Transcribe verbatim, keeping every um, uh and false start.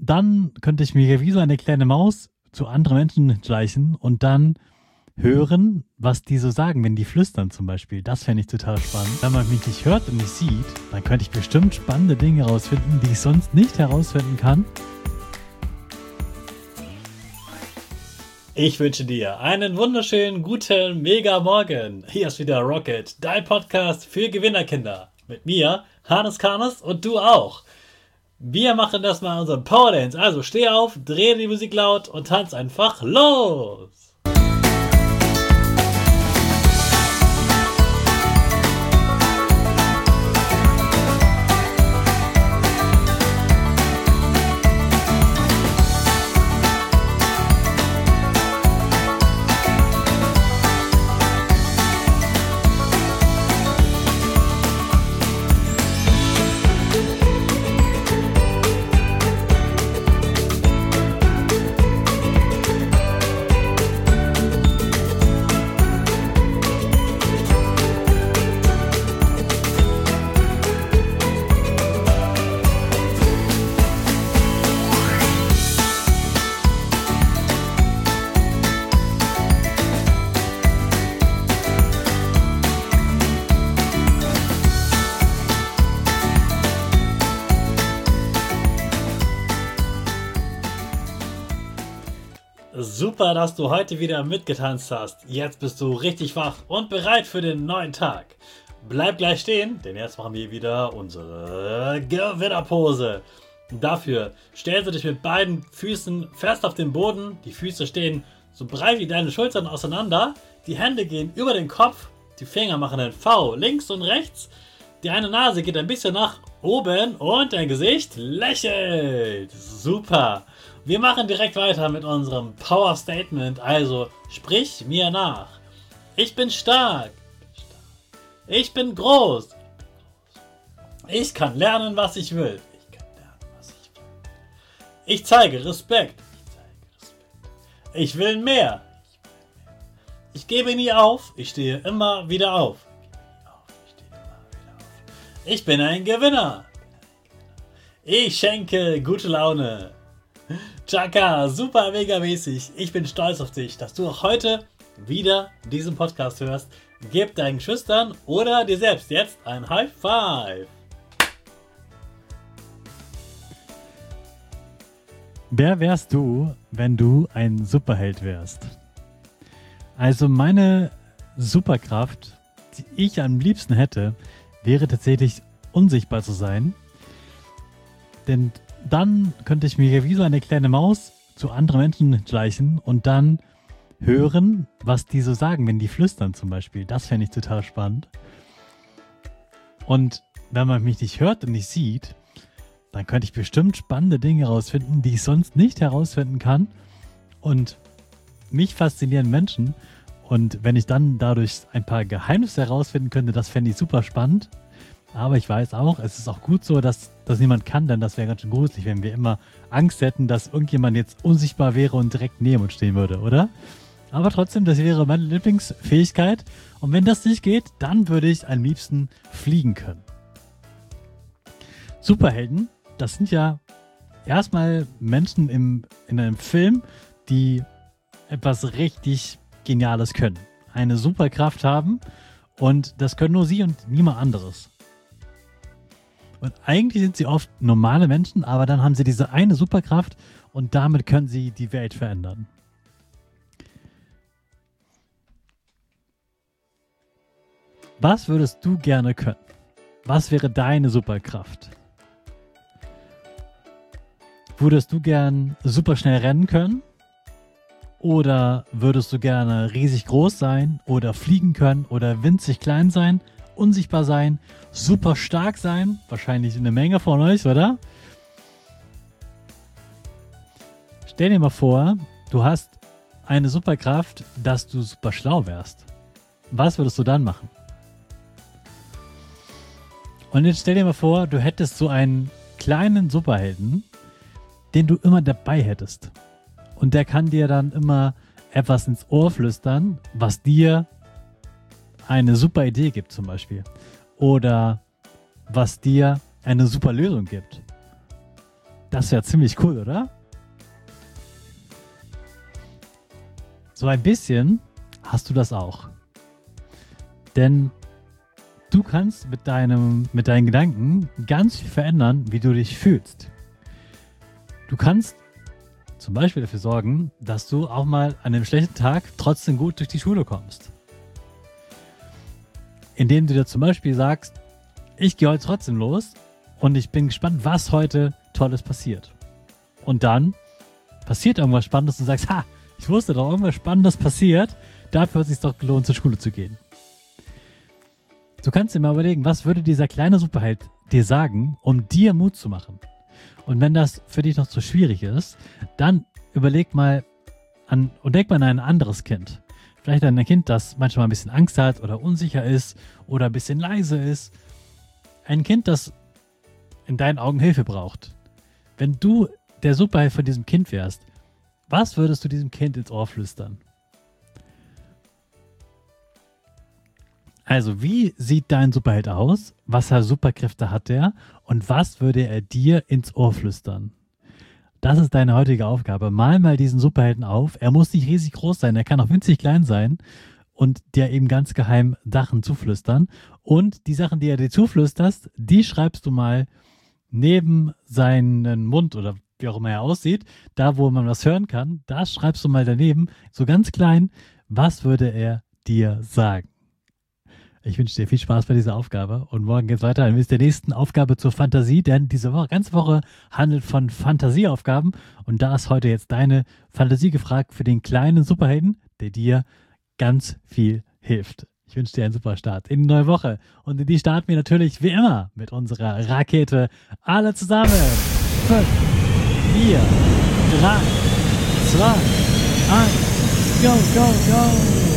dann könnte ich mir wie so eine kleine Maus zu anderen Menschen schleichen und dann hören, was die so sagen, wenn die flüstern zum Beispiel. Das fände ich total spannend. Wenn man mich nicht hört und nicht sieht, dann könnte ich bestimmt spannende Dinge herausfinden, die ich sonst nicht herausfinden kann. Ich wünsche dir einen wunderschönen, guten, mega Morgen. Hier ist wieder Rocket, dein Podcast für Gewinnerkinder. Mit mir, Hannes Karnes und du auch. Wir machen das mal in unserem Power Dance. Also steh auf, dreh die Musik laut und tanz einfach los. Super, dass du heute wieder mitgetanzt hast. Jetzt bist du richtig wach und bereit für den neuen Tag. Bleib gleich stehen, denn jetzt machen wir wieder unsere Gewinnerpose. Dafür stellst du dich mit beiden Füßen fest auf den Boden. Die Füße stehen so breit wie deine Schultern auseinander. Die Hände gehen über den Kopf. Die Finger machen ein V links und rechts. Die eine Nase geht ein bisschen nach oben und dein Gesicht lächelt. Super. Wir machen direkt weiter mit unserem Power Statement. Also sprich mir nach. Ich bin stark. Ich bin groß. Ich kann lernen, was ich will. Ich kann lernen, was ich will. Ich zeige Respekt. Ich zeige Respekt. Ich will mehr. Ich gebe nie auf. Ich stehe immer wieder auf. Ich bin ein Gewinner. Ich schenke gute Laune. Chaka, super mega mäßig. Ich bin stolz auf dich, dass du auch heute wieder diesen Podcast hörst. Gib deinen Geschwistern oder dir selbst jetzt ein High Five. Wer wärst du, wenn du ein Superheld wärst? Also meine Superkraft, die ich am liebsten hätte, wäre tatsächlich unsichtbar zu sein. Denn dann könnte ich mir wie so eine kleine Maus zu anderen Menschen schleichen und dann hören, was die so sagen, wenn die flüstern zum Beispiel. Das fände ich total spannend. Und wenn man mich nicht hört und nicht sieht, dann könnte ich bestimmt spannende Dinge herausfinden, die ich sonst nicht herausfinden kann. Und mich faszinieren Menschen. Und wenn ich dann dadurch ein paar Geheimnisse herausfinden könnte, das fände ich super spannend. Aber ich weiß auch, es ist auch gut so, dass das niemand kann, denn das wäre ganz schön gruselig, wenn wir immer Angst hätten, dass irgendjemand jetzt unsichtbar wäre und direkt neben uns stehen würde, oder? Aber trotzdem, das wäre meine Lieblingsfähigkeit. Und wenn das nicht geht, dann würde ich am liebsten fliegen können. Superhelden, das sind ja erstmal Menschen im, in einem Film, die etwas richtig Geniales können. Eine Superkraft haben und das können nur sie und niemand anderes. Und eigentlich sind sie oft normale Menschen, aber dann haben sie diese eine Superkraft und damit können sie die Welt verändern. Was würdest du gerne können? Was wäre deine Superkraft? Würdest du gern super schnell rennen können? Oder würdest du gerne riesig groß sein oder fliegen können oder winzig klein sein? Unsichtbar sein, super stark sein, wahrscheinlich eine Menge von euch, oder? Stell dir mal vor, du hast eine Superkraft, dass du super schlau wärst. Was würdest du dann machen? Und jetzt stell dir mal vor, du hättest so einen kleinen Superhelden, den du immer dabei hättest. Und der kann dir dann immer etwas ins Ohr flüstern, was dir eine super Idee gibt zum Beispiel. Oder was dir eine super Lösung gibt. Das wäre ziemlich cool, oder? So ein bisschen hast du das auch. Denn du kannst mit, deinem, mit deinen Gedanken ganz viel verändern, wie du dich fühlst. Du kannst zum Beispiel dafür sorgen, dass du auch mal an einem schlechten Tag trotzdem gut durch die Schule kommst. Indem du dir zum Beispiel sagst, ich gehe heute trotzdem los und ich bin gespannt, was heute Tolles passiert. Und dann passiert irgendwas Spannendes und du sagst, ha, ich wusste doch, irgendwas Spannendes passiert, dafür hat es sich doch gelohnt, zur Schule zu gehen. Du kannst dir mal überlegen, was würde dieser kleine Superheld dir sagen, um dir Mut zu machen. Und wenn das für dich noch zu schwierig ist, dann überleg mal an und denk mal an ein anderes Kind. Vielleicht an ein Kind, das manchmal ein bisschen Angst hat oder unsicher ist oder ein bisschen leise ist. Ein Kind, das in deinen Augen Hilfe braucht. Wenn du der Superheld von diesem Kind wärst, was würdest du diesem Kind ins Ohr flüstern? Also, wie sieht dein Superheld aus? Was für Superkräfte hat er? Und was würde er dir ins Ohr flüstern? Das ist deine heutige Aufgabe. Mal mal diesen Superhelden auf. Er muss nicht riesig groß sein, er kann auch winzig klein sein und dir eben ganz geheim Sachen zuflüstern. Und die Sachen, die er dir zuflüsterst, die schreibst du mal neben seinen Mund oder wie auch immer er aussieht, da wo man was hören kann, da schreibst du mal daneben, so ganz klein, was würde er dir sagen? Ich wünsche dir viel Spaß bei dieser Aufgabe und morgen geht es weiter mit der nächsten Aufgabe zur Fantasie, denn diese Woche, ganze Woche handelt von Fantasieaufgaben und da ist heute jetzt deine Fantasie gefragt für den kleinen Superhelden, der dir ganz viel hilft. Ich wünsche dir einen super Start in die neue Woche und in die starten wir natürlich wie immer mit unserer Rakete. Alle zusammen. fünf, vier, drei, zwei, eins, go, go, go.